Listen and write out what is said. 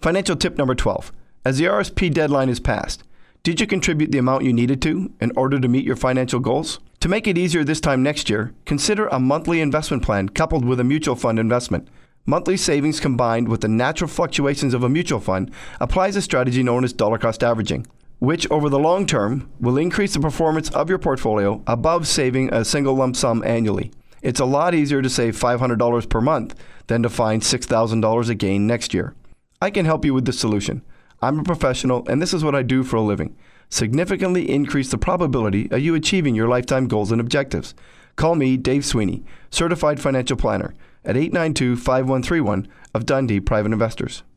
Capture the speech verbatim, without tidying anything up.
Financial tip number twelve. As the R S P deadline is passed, did you contribute the amount you needed to in order to meet your financial goals? To make it easier this time next year, consider a monthly investment plan coupled with a mutual fund investment. Monthly savings combined with the natural fluctuations of a mutual fund applies a strategy known as dollar cost averaging, which over the long term will increase the performance of your portfolio above saving a single lump sum annually. It's a lot easier to save five hundred dollars per month than to find six thousand dollars a gain next year. I can help you with this solution. I'm a professional and this is what I do for a living. Significantly increase the probability of you achieving your lifetime goals and objectives. Call me, Dave Sweeney, Certified Financial Planner, at eight nine two, five one three one of Dundee Private Investors.